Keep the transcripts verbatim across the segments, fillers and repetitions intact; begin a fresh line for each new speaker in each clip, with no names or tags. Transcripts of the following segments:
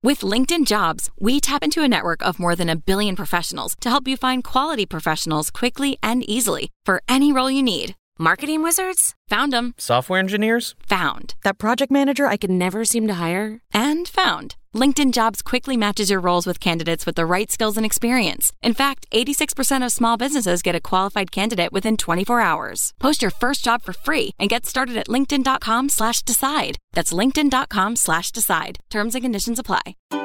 With LinkedIn Jobs, we tap into a network of more than a billion professionals to help you find quality professionals quickly and easily for any role you need.
Marketing wizards?
Found them.
Software engineers?
Found.
That project manager I could never seem to hire?
And found. LinkedIn Jobs quickly matches your roles with candidates with the right skills and experience. In fact, eighty-six percent of small businesses get a qualified candidate within twenty-four hours. Post your first job for free and get started at linkedin.com slash decide. That's linkedin.com slash decide. Terms and conditions apply.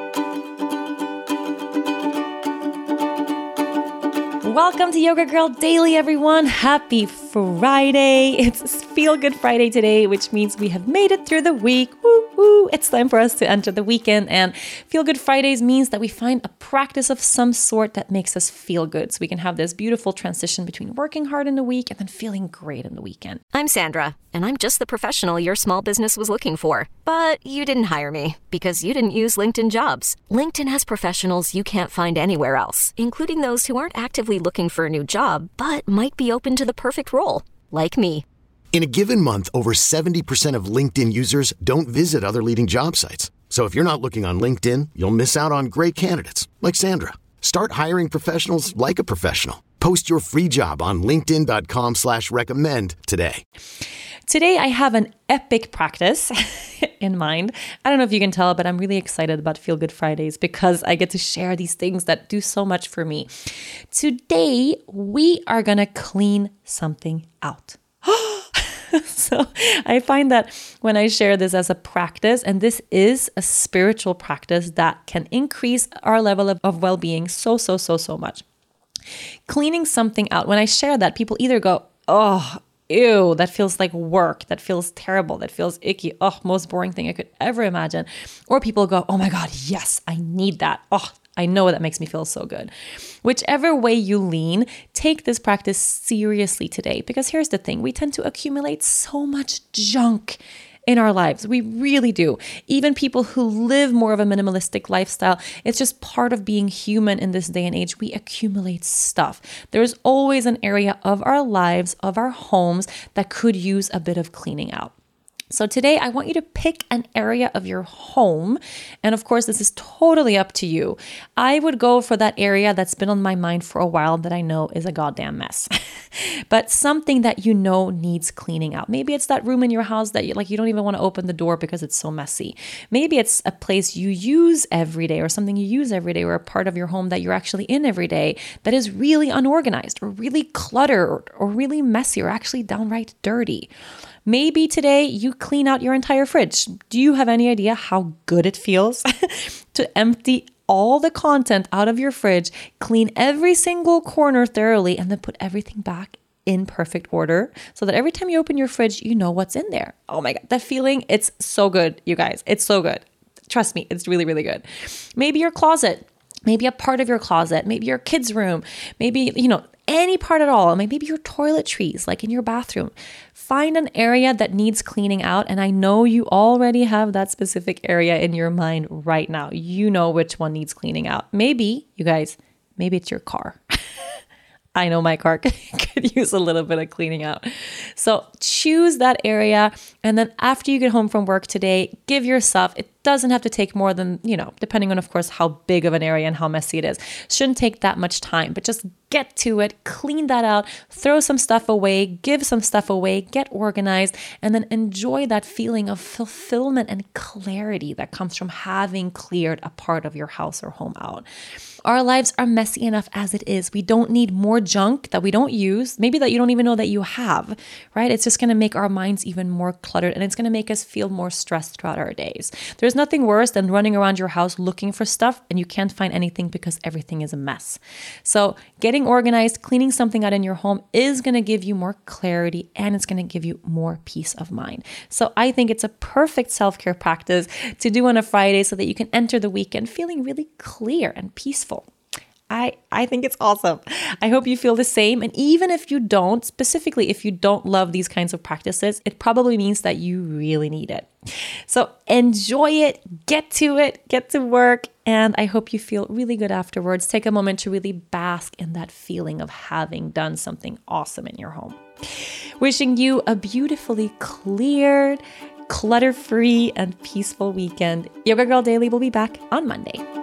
Welcome to Yoga Girl Daily, everyone. Happy Friday. It's Feel Good Friday today, which means we have made it through the week. Woo, woo. It's time for us to enter the weekend. And Feel Good Fridays means that we find a practice of some sort that makes us feel good. So we can have this beautiful transition between working hard in the week and then feeling great in the weekend.
I'm Sandra, and I'm just the professional your small business was looking for. But you didn't hire me because you didn't use LinkedIn Jobs. LinkedIn has professionals you can't find anywhere else, including those who aren't actively looking for a new job, but might be open to the perfect role, like me.
In a given month, over seventy percent of LinkedIn users don't visit other leading job sites. So if you're not looking on LinkedIn, you'll miss out on great candidates like Sandra. Start hiring professionals like a professional. Post your free job on linkedin.com slash recommend today.
Today, I have an epic practice in mind. I don't know if you can tell, but I'm really excited about Feel Good Fridays because I get to share these things that do so much for me. Today, we are going to clean something out. So I find that when I share this as a practice, and this is a spiritual practice that can increase our level of, of well-being so, so, so, so much. Cleaning something out. When I share that, people either go, oh, ew, that feels like work. That feels terrible. That feels icky. Oh, most boring thing I could ever imagine. Or people go, oh my God, yes, I need that. Oh, I know that makes me feel so good. Whichever way you lean, take this practice seriously today. Because here's the thing, we tend to accumulate so much junk in our lives. We really do. Even people who live more of a minimalistic lifestyle, it's just part of being human in this day and age. We accumulate stuff. There's always an area of our lives, of our homes, that could use a bit of cleaning out. So today I want you to pick an area of your home. And of course, this is totally up to you. I would go for that area that's been on my mind for a while that I know is a goddamn mess. But something that you know needs cleaning out. Maybe it's that room in your house that you like you don't even want to open the door because it's so messy. Maybe it's a place you use every day or something you use every day or a part of your home that you're actually in every day that is really unorganized or really cluttered or really messy or actually downright dirty. Maybe today you clean out your entire fridge. Do you have any idea how good it feels to empty all the content out of your fridge, clean every single corner thoroughly, and then put everything back in perfect order so that every time you open your fridge, you know what's in there? Oh my God, that feeling, it's so good, you guys. It's so good. Trust me, it's really, really good. Maybe your closet, maybe a part of your closet, maybe your kids' room, maybe, you know, any part at all, maybe your toiletries, like in your bathroom. Find an area that needs cleaning out. And I know you already have that specific area in your mind right now. You know which one needs cleaning out. Maybe, you guys, maybe it's your car. I know my car could use a little bit of cleaning out. So choose that area. And then after you get home from work today, give yourself, it doesn't have to take more than, you know, depending on, of course, how big of an area and how messy it is. Shouldn't take that much time, but just get to it, clean that out, throw some stuff away, give some stuff away, get organized, and then enjoy that feeling of fulfillment and clarity that comes from having cleared a part of your house or home out. Our lives are messy enough as it is. We don't need more junk that we don't use, maybe that you don't even know that you have, right? It's just going to make our minds even more cluttered and it's going to make us feel more stressed throughout our days. There's nothing worse than running around your house looking for stuff and you can't find anything because everything is a mess. So getting organized, cleaning something out in your home is going to give you more clarity and it's going to give you more peace of mind. So I think it's a perfect self-care practice to do on a Friday so that you can enter the weekend feeling really clear and peaceful. I, I think it's awesome. I hope you feel the same. And even if you don't, specifically if you don't love these kinds of practices, it probably means that you really need it. So enjoy it, get to it, get to work. And I hope you feel really good afterwards. Take a moment to really bask in that feeling of having done something awesome in your home. Wishing you a beautifully cleared, clutter-free and peaceful weekend. Yoga Girl Daily will be back on Monday.